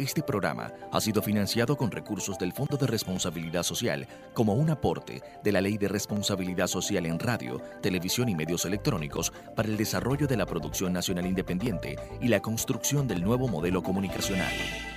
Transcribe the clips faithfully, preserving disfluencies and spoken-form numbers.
Este programa ha sido financiado con recursos del Fondo de Responsabilidad Social como un aporte de la Ley de Responsabilidad Social en Radio, Televisión y Medios Electrónicos para el desarrollo de la producción nacional independiente y la construcción del nuevo modelo comunicacional.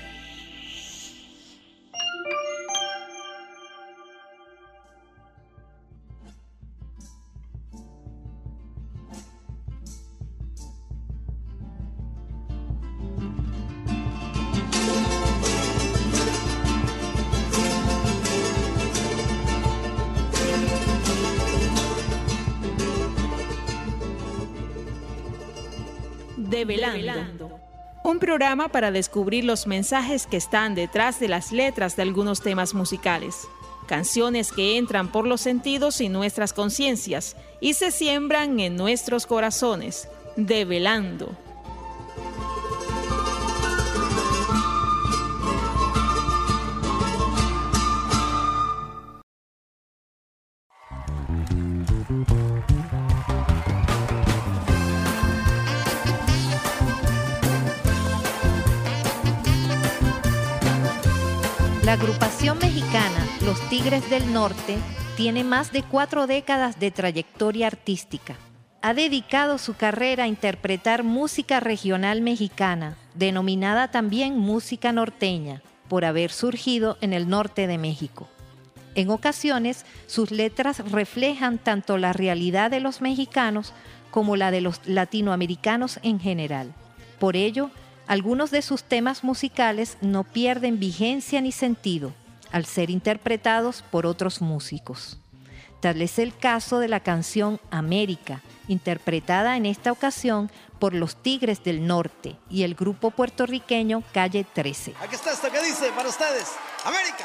Develando. Un programa para descubrir los mensajes que están detrás de las letras de algunos temas musicales. Canciones que entran por los sentidos y nuestras conciencias y se siembran en nuestros corazones. Develando. La agrupación mexicana Los Tigres del Norte tiene más de cuatro décadas de trayectoria artística. Ha dedicado su carrera a interpretar música regional mexicana, denominada también música norteña, por haber surgido en el norte de México. En ocasiones, sus letras reflejan tanto la realidad de los mexicanos como la de los latinoamericanos en general. Por ello, algunos de sus temas musicales no pierden vigencia ni sentido al ser interpretados por otros músicos. Tal es el caso de la canción América, interpretada en esta ocasión por Los Tigres del Norte y el grupo puertorriqueño Calle trece. Aquí está esto que dice para ustedes, América.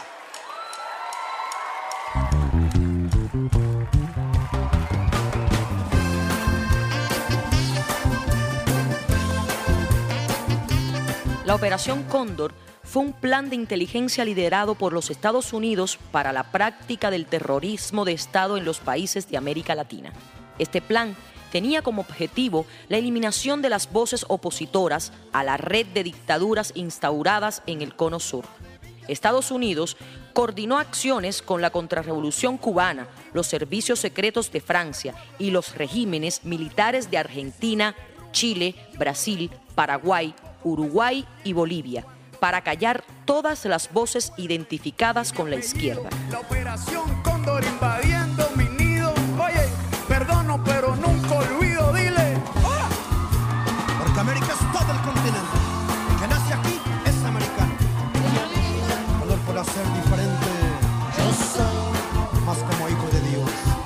La Operación Cóndor fue un plan de inteligencia liderado por los Estados Unidos para la práctica del terrorismo de Estado en los países de América Latina. Este plan tenía como objetivo la eliminación de las voces opositoras a la red de dictaduras instauradas en el Cono Sur. Estados Unidos coordinó acciones con la contrarrevolución cubana, los servicios secretos de Francia y los regímenes militares de Argentina, Chile, Brasil, Paraguay, Uruguay y Bolivia, para callar todas las voces identificadas con la izquierda. La Operación Cóndor invadiendo mi nido. Oye, perdono, pero nunca olvido, dile. ¡Hola! Porque América es todo el continente. El que nace aquí es americano. Valor por hacer diferente. Yo soy más como hijo de Dios.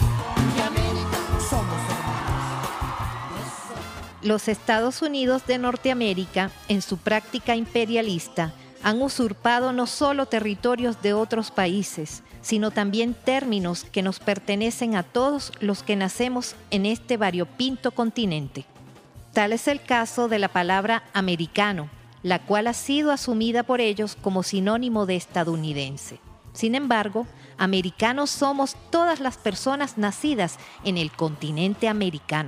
Somos Los Estados Unidos de Norteamérica, en su práctica imperialista, han usurpado no solo territorios de otros países, sino también términos que nos pertenecen a todos los que nacemos en este variopinto continente. Tal es el caso de la palabra americano, la cual ha sido asumida por ellos como sinónimo de estadounidense. Sin embargo, americanos somos todas las personas nacidas en el continente americano.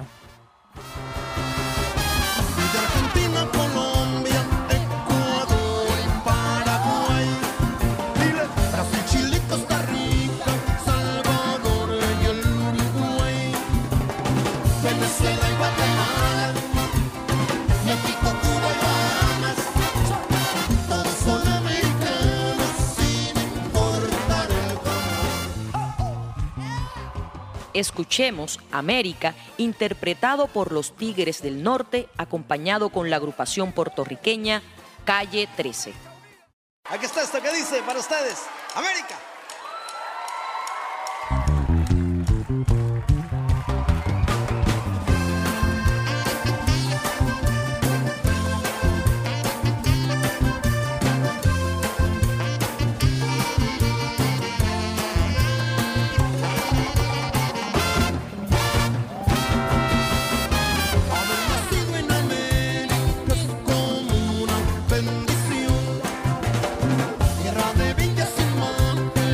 Escuchemos América, interpretado por Los Tigres del Norte, acompañado con la agrupación puertorriqueña Calle trece. Aquí está esto que dice para ustedes, América. Bendición, tierra de villas y montes.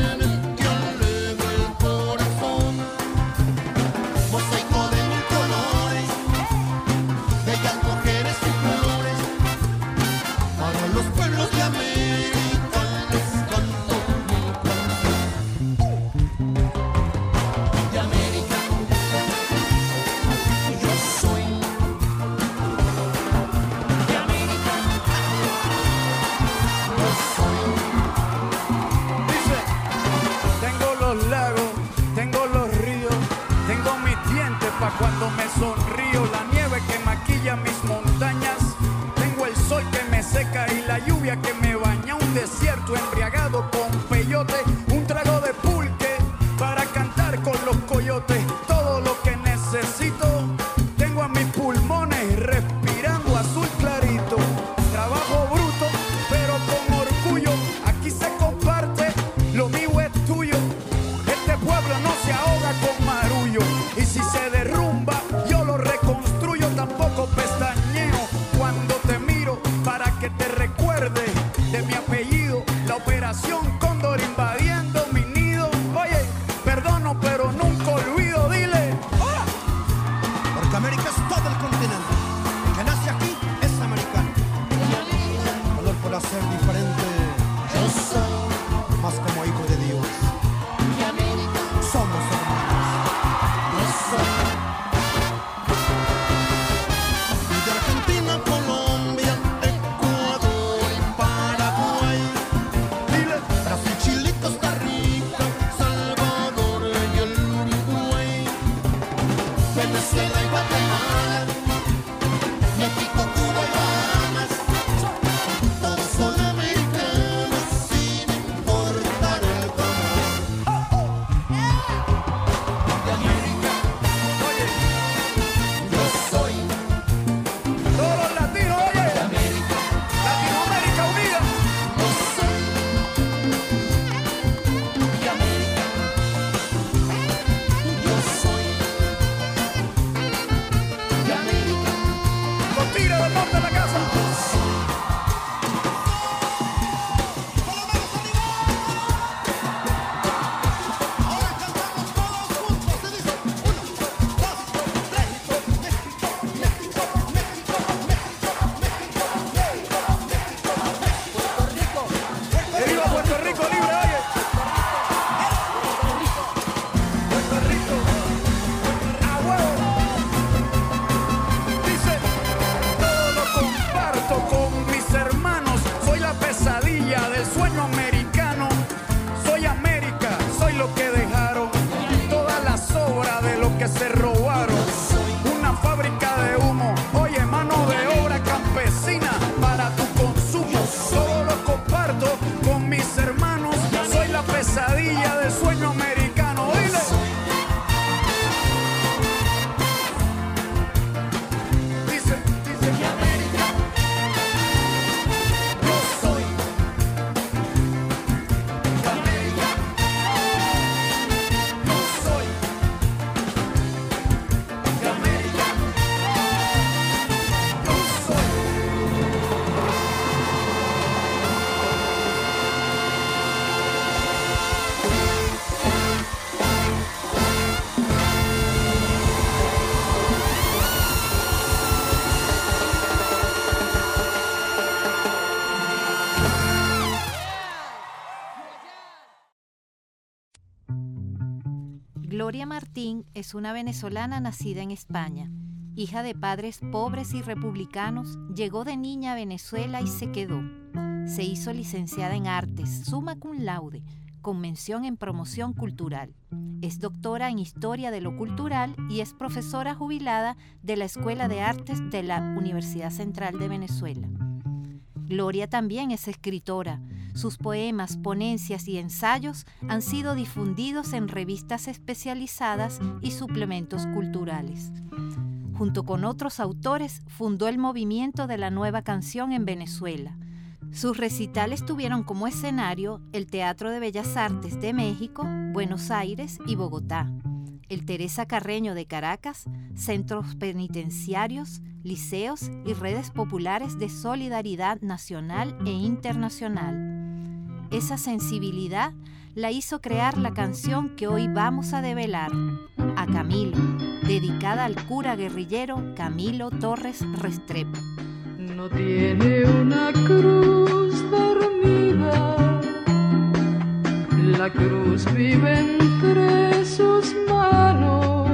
Gloria Martín es una venezolana nacida en España. Hija de padres pobres y republicanos, llegó de niña a Venezuela y se quedó. Se hizo licenciada en Artes, summa cum laude, con mención en promoción cultural. Es doctora en Historia de lo Cultural y es profesora jubilada de la Escuela de Artes de la Universidad Central de Venezuela. Gloria también es escritora. Sus poemas, ponencias y ensayos han sido difundidos en revistas especializadas y suplementos culturales. Junto con otros autores, fundó el movimiento de la nueva canción en Venezuela. Sus recitales tuvieron como escenario el Teatro de Bellas Artes de México, Buenos Aires y Bogotá, el Teresa Carreño de Caracas, centros penitenciarios, liceos y redes populares de solidaridad nacional e internacional. Esa sensibilidad la hizo crear la canción que hoy vamos a develar, A Camilo, dedicada al cura guerrillero Camilo Torres Restrepo. No tiene una cruz dormida, la cruz vive entre sus manos,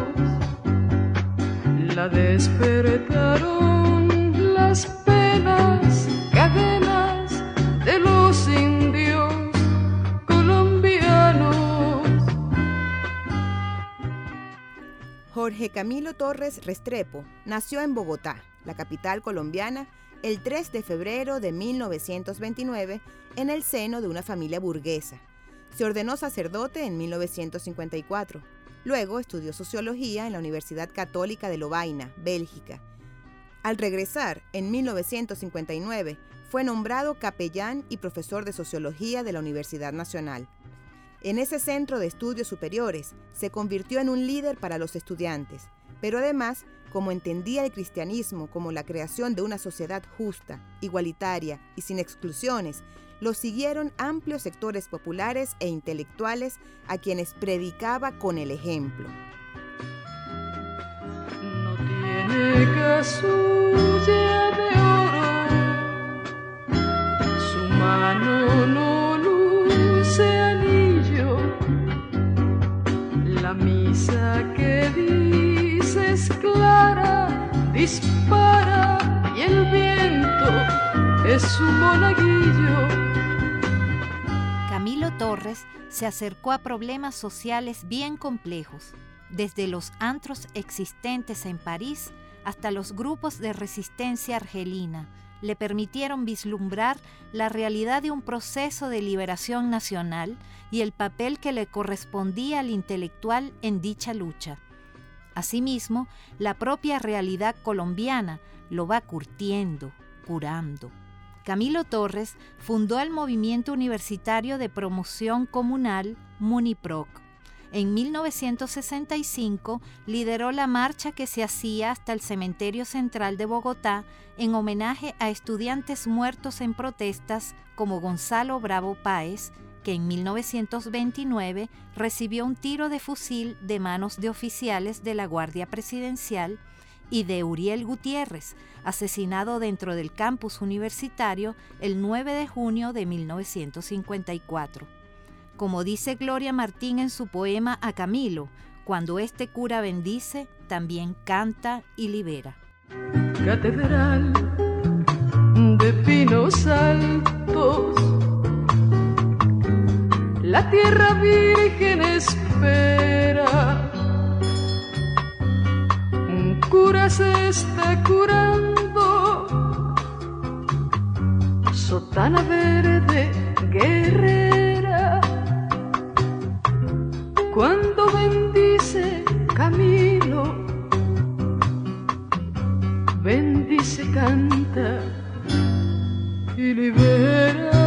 la despertaron las penas, cadenas de los indios colombianos. Jorge Camilo Torres Restrepo nació en Bogotá, la capital colombiana, el tres de febrero de mil novecientos veintinueve, en el seno de una familia burguesa. Se ordenó sacerdote en mil novecientos cincuenta y cuatro. Luego estudió sociología en la Universidad Católica de Lovaina, Bélgica. Al regresar, en mil novecientos cincuenta y nueve, fue nombrado capellán y profesor de sociología de la Universidad Nacional. En ese centro de estudios superiores, se convirtió en un líder para los estudiantes, pero además, como entendía el cristianismo como la creación de una sociedad justa, igualitaria y sin exclusiones, lo siguieron amplios sectores populares e intelectuales a quienes predicaba con el ejemplo. No tiene casulla de oro, su mano no luce anillo, la misa que dice es clara, dispara y el viento es su monaguillo. Camilo Torres se acercó a problemas sociales bien complejos, desde los antros existentes en París hasta los grupos de resistencia argelina. Le permitieron vislumbrar la realidad de un proceso de liberación nacional y el papel que le correspondía al intelectual en dicha lucha. Asimismo, la propia realidad colombiana lo va curtiendo, curando. Camilo Torres fundó el movimiento universitario de promoción comunal MUNIPROC. En mil novecientos sesenta y cinco lideró la marcha que se hacía hasta el Cementerio Central de Bogotá en homenaje a estudiantes muertos en protestas como Gonzalo Bravo Páez, que en mil novecientos veintinueve recibió un tiro de fusil de manos de oficiales de la Guardia Presidencial, y de Uriel Gutiérrez, asesinado dentro del campus universitario el nueve de junio de mil novecientos cincuenta y cuatro. Como dice Gloria Martín en su poema A Camilo, cuando este cura bendice, también canta y libera. Catedral de pinos altos, la tierra virgen espera. Un cura se está curando, sotana verde guerrera. Cuando bendice Camilo, bendice, canta y libera.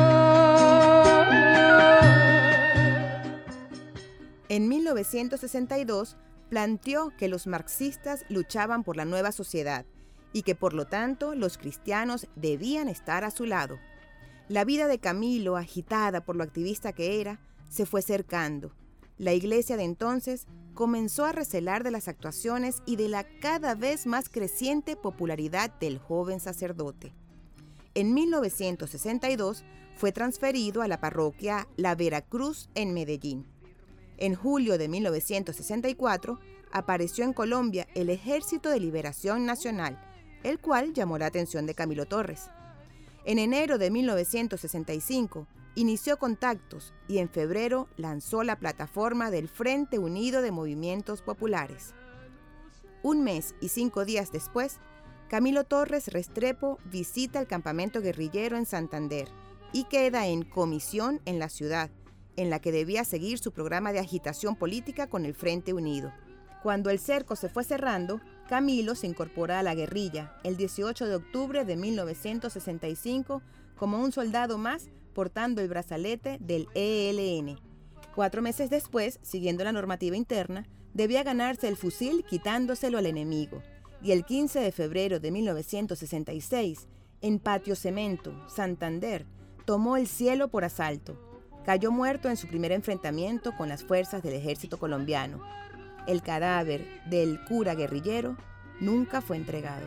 En mil novecientos sesenta y dos planteó que los marxistas luchaban por la nueva sociedad y que por lo tanto los cristianos debían estar a su lado. La vida de Camilo, agitada por lo activista que era, se fue cercando. La iglesia de entonces comenzó a recelar de las actuaciones y de la cada vez más creciente popularidad del joven sacerdote. En mil novecientos sesenta y dos fue transferido a la parroquia La Veracruz en Medellín. En julio de mil novecientos sesenta y cuatro, apareció en Colombia el Ejército de Liberación Nacional, el cual llamó la atención de Camilo Torres. En enero de mil novecientos sesenta y cinco, inició contactos y en febrero lanzó la plataforma del Frente Unido de Movimientos Populares. Un mes y cinco días después, Camilo Torres Restrepo visita el campamento guerrillero en Santander y queda en comisión en la ciudad, en la que debía seguir su programa de agitación política con el Frente Unido. Cuando el cerco se fue cerrando, Camilo se incorpora a la guerrilla el dieciocho de octubre de mil novecientos sesenta y cinco como un soldado más portando el brazalete del E L N. Cuatro meses después, siguiendo la normativa interna, debía ganarse el fusil quitándoselo al enemigo. Y el quince de febrero de mil novecientos sesenta y seis, en Patio Cemento, Santander, tomó el cielo por asalto. Cayó muerto en su primer enfrentamiento con las fuerzas del ejército colombiano. El cadáver del cura guerrillero nunca fue entregado.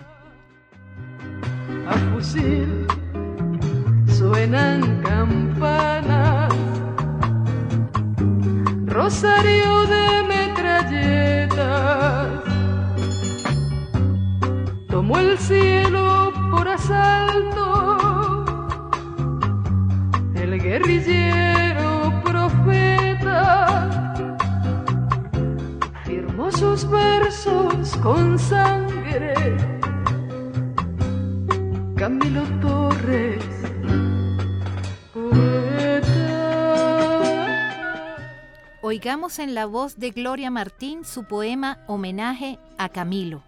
A fusil suenan campanas, rosario de metralletas, tomó el cielo por asalto el guerrillero profeta, firmó sus versos con sangre. Camilo Torres, poeta. Oigamos en la voz de Gloria Martín su poema Homenaje a Camilo.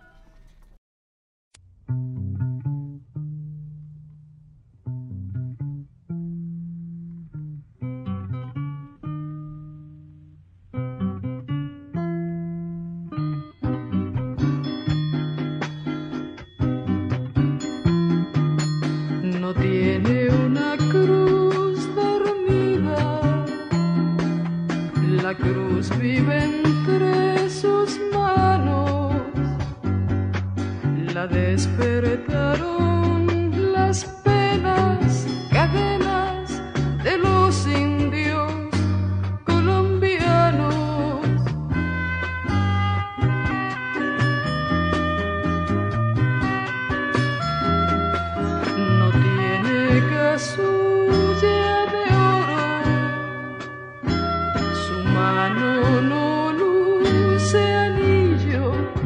No tiene una cruz dormida, la cruz vive entre sus manos, la despertaron las penas, cadenas de los indios colombianos. No tiene casulla de oro, su mano no luce anillo,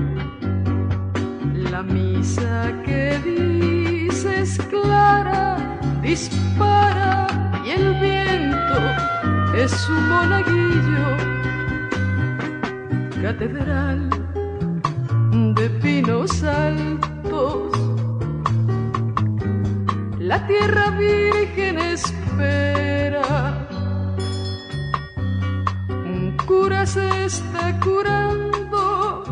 la misa que dice es clara, dispara y el viento es su monaguillo. Catedral de pinos altos, la tierra virgen espera, un cura se está curando,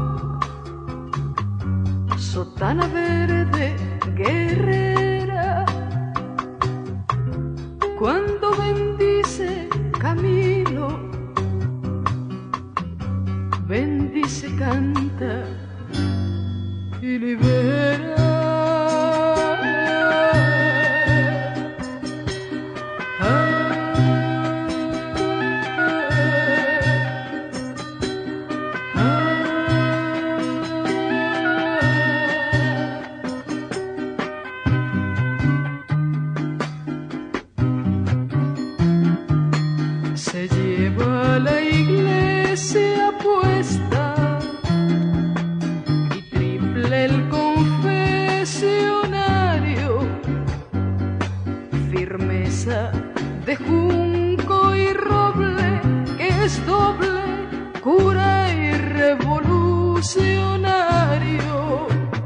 sotana verde guerrera, cuando bendice Camilo, bendice, canta y libera. Se lleva la iglesia puesta y triple el confesionario, firmeza de junco y roble que es doble, cura y revolucionario.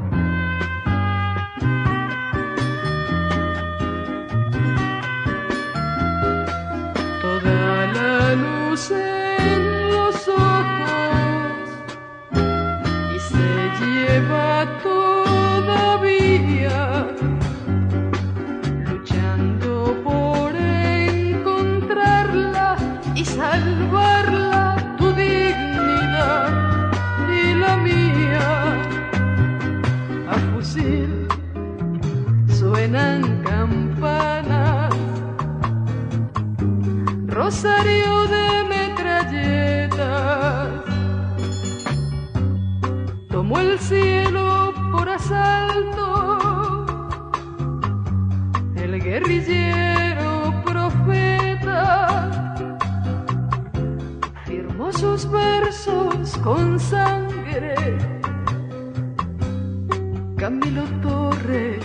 Toda la luz en los ojos y se lleva todavía, luchando por encontrarla y salvarla, tu dignidad y la mía. A fusil suenan campanas, rosario de metralletas, tomó el cielo por asalto el guerrillero profeta, firmó sus versos con sangre. Camilo Torres,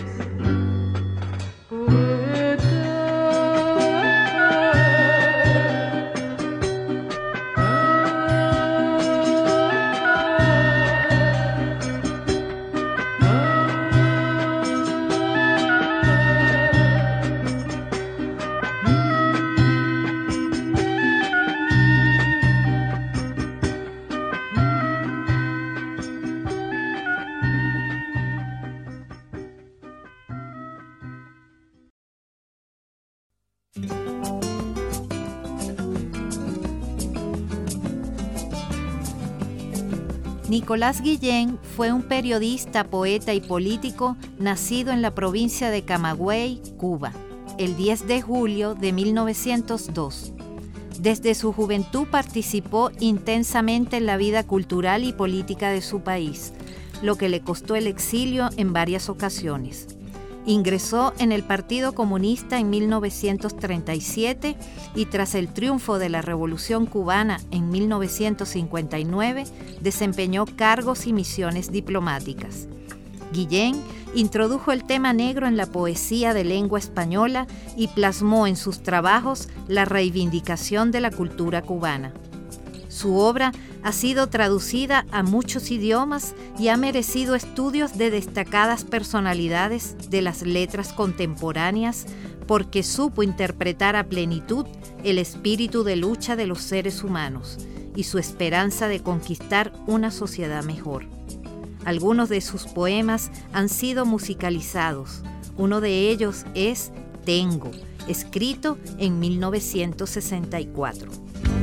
Nicolás Guillén fue un periodista, poeta y político nacido en la provincia de Camagüey, Cuba, el diez de julio de mil novecientos dos. Desde su juventud participó intensamente en la vida cultural y política de su país, lo que le costó el exilio en varias ocasiones. Ingresó en el Partido Comunista en mil novecientos treinta y siete y tras el triunfo de la Revolución Cubana en mil novecientos cincuenta y nueve desempeñó cargos y misiones diplomáticas. Guillén introdujo el tema negro en la poesía de lengua española y plasmó en sus trabajos la reivindicación de la cultura cubana. Su obra ha sido traducida a muchos idiomas y ha merecido estudios de destacadas personalidades de las letras contemporáneas porque supo interpretar a plenitud el espíritu de lucha de los seres humanos y su esperanza de conquistar una sociedad mejor. Algunos de sus poemas han sido musicalizados. Uno de ellos es Tengo, escrito en mil novecientos sesenta y cuatro.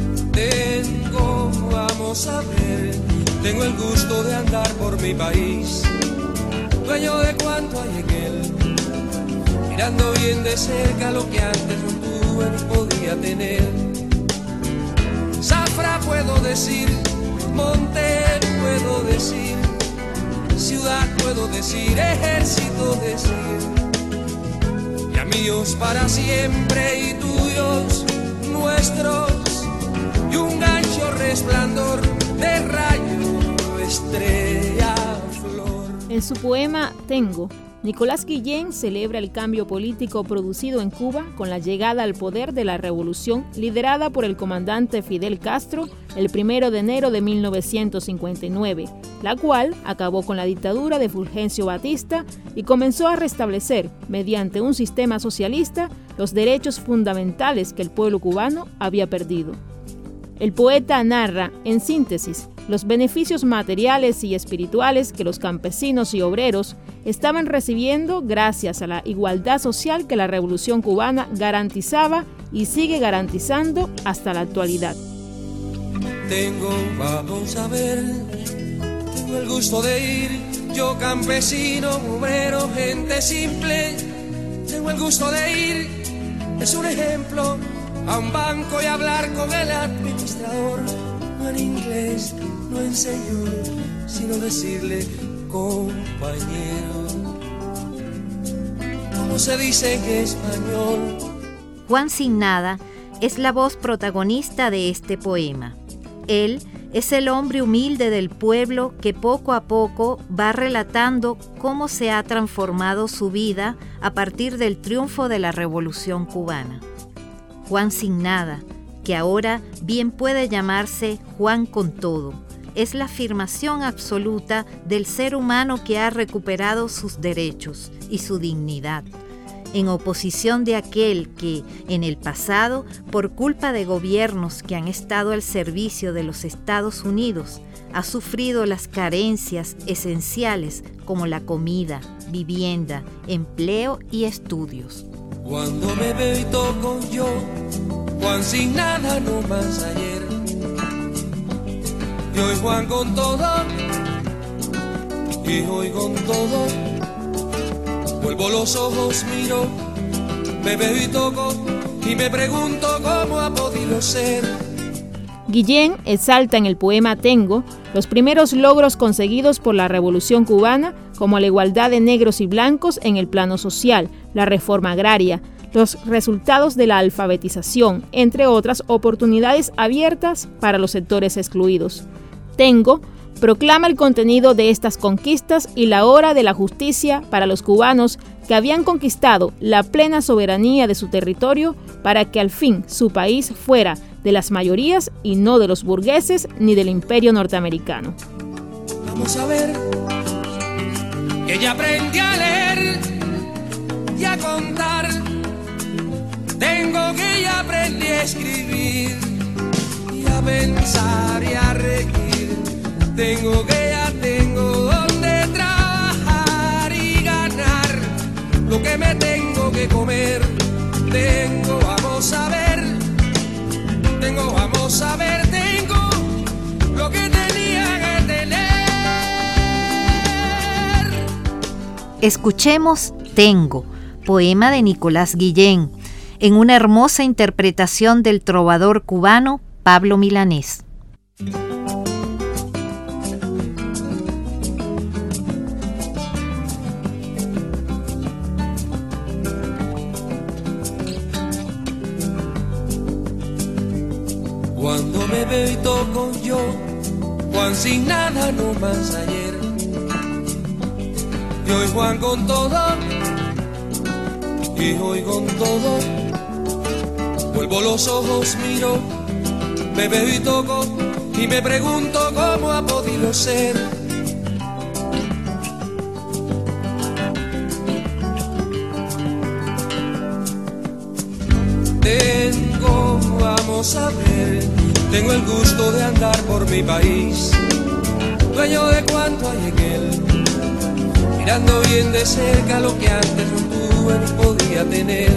Tengo, vamos a ver, tengo el gusto de andar por mi país, dueño de cuanto hay en él, mirando bien de cerca lo que antes no tuve ni podía tener. Zafra puedo decir, monte puedo decir, ciudad puedo decir, ejército decir, ya míos para siempre y tuyos nuestros, y un gancho resplandor de rayo, estrella, flor. En su poema Tengo, Nicolás Guillén celebra el cambio político producido en Cuba con la llegada al poder de la revolución liderada por el comandante Fidel Castro el primero de enero de mil novecientos cincuenta y nueve, la cual acabó con la dictadura de Fulgencio Batista y comenzó a restablecer, mediante un sistema socialista, los derechos fundamentales que el pueblo cubano había perdido. El poeta narra, en síntesis, los beneficios materiales y espirituales que los campesinos y obreros estaban recibiendo gracias a la igualdad social que la Revolución Cubana garantizaba y sigue garantizando hasta la actualidad. Tengo, vamos a ver, tengo el gusto de ir, yo campesino, obrero, gente simple, tengo el gusto de ir, es un ejemplo, a un banco y hablar con el administrador, no en inglés, no en señor, sino decirle compañero, ¿cómo se dice en español? Juan Sin Nada es la voz protagonista de este poema. Él es el hombre humilde del pueblo que poco a poco va relatando cómo se ha transformado su vida a partir del triunfo de la Revolución Cubana. Juan Sin Nada, que ahora bien puede llamarse Juan con todo, es la afirmación absoluta del ser humano que ha recuperado sus derechos y su dignidad, en oposición de aquel que, en el pasado, por culpa de gobiernos que han estado al servicio de los Estados Unidos, ha sufrido las carencias esenciales como la comida, vivienda, empleo y estudios. Cuando me veo y toco yo, Juan sin nada, no más ayer. Y hoy Juan con todo, y hoy con todo. Vuelvo los ojos, miro, me veo y toco, y me pregunto cómo ha podido ser. Guillén exalta en el poema Tengo los primeros logros conseguidos por la Revolución cubana, como la igualdad de negros y blancos en el plano social, la reforma agraria, los resultados de la alfabetización, entre otras oportunidades abiertas para los sectores excluidos. Tengo proclama el contenido de estas conquistas y la hora de la justicia para los cubanos que habían conquistado la plena soberanía de su territorio para que al fin su país fuera de las mayorías y no de los burgueses ni del imperio norteamericano. Vamos a ver que ya aprendí a leer y a contar. Tengo que ya aprendí a escribir y a pensar y a reír. Tengo que ya tengo donde trabajar y ganar lo que me tengo que comer. Tengo, vamos a ver, tengo, vamos a ver, tengo lo que tenía que tener. Escuchemos Tengo, poema de Nicolás Guillén, en una hermosa interpretación del trovador cubano Pablo Milanés. Cuando me veo y toco yo, Juan sin nada no más ayer. Y hoy Juan con todo, y hoy con todo. Vuelvo los ojos, miro, me veo y toco, y me pregunto cómo ha podido ser. Tengo, vamos a ver, tengo el gusto de andar por mi país, dueño de cuanto hay en él, mirando bien de cerca lo que antes no tuve ni podía tener.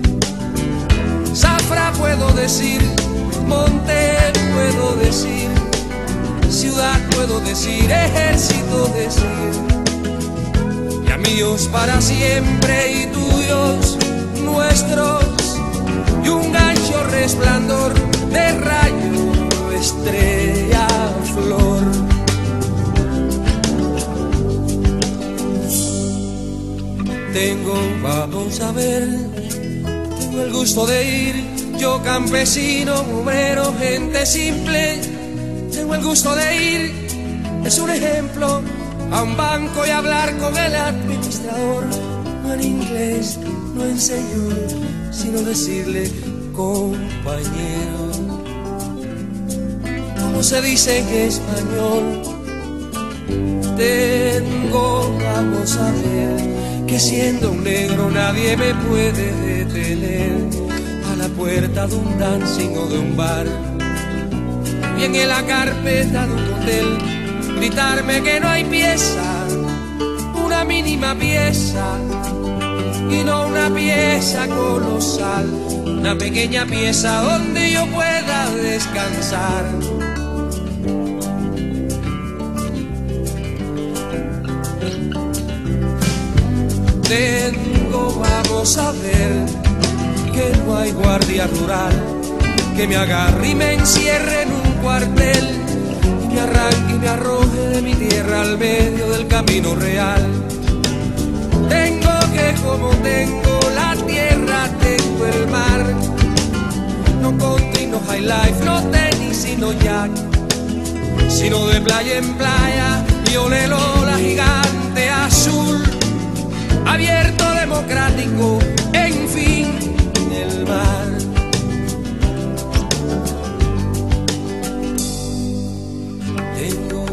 Zafra puedo decir, monte puedo decir, ciudad puedo decir, ejército decir, ya míos para siempre y tuyos nuestros, y un gancho resplandor de rayo, estrella, flor. Tengo, vamos a ver, tengo el gusto de ir, yo campesino, obrero, gente simple, tengo el gusto de ir, es un ejemplo, a un banco y hablar con el administrador, no en inglés, no en señor, sino decirle compañero. ¿Cómo se dice en español? Tengo, vamos a ver, que siendo un negro nadie me puede detener a la puerta de un dancing o de un bar, bien en la carpeta de un hotel, gritarme que no hay pieza, una mínima pieza, y no una pieza colosal, una pequeña pieza donde yo pueda descansar. Tengo, vamos a ver, que no hay guardia rural que me agarre y me encierre en un cuartel y me arranque y me arroje de mi tierra al medio del camino real. Tengo que como tengo la tierra, tengo el mar, no country, no high life, no tenis, sino jack, sino de playa en playa, y olelo la gigante azul, abierto, democrático, en fin, el mar. Tengo,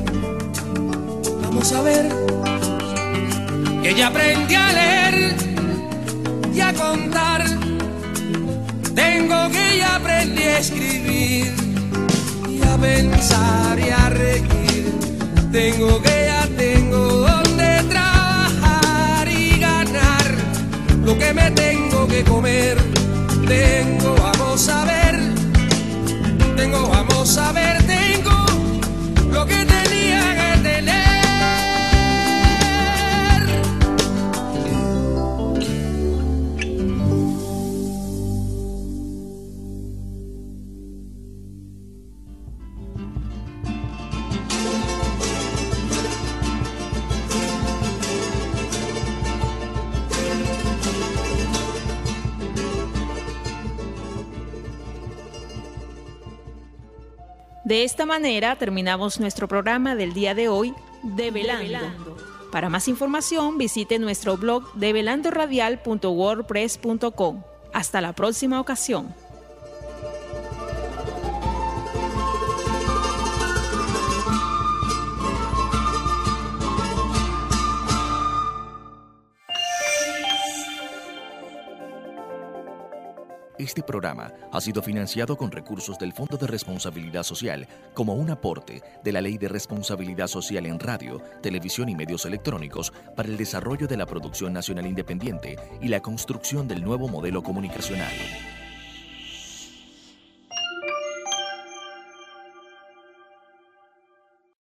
vamos a ver, que ya aprendí a leer y a contar. Tengo que ya aprendí a escribir y a pensar y a reír. Tengo que ya tengo donde trabajar y ganar lo que me tengo que comer. Tengo, vamos a ver, tengo, vamos a ver, tengo lo que tenía que tener. De esta manera terminamos nuestro programa del día de hoy, Develando. Develando. Para más información visite nuestro blog develando radial punto wordpress punto com. Hasta la próxima ocasión. Este programa ha sido financiado con recursos del Fondo de Responsabilidad Social como un aporte de la Ley de Responsabilidad Social en Radio, Televisión y Medios Electrónicos para el desarrollo de la producción nacional independiente y la construcción del nuevo modelo comunicacional.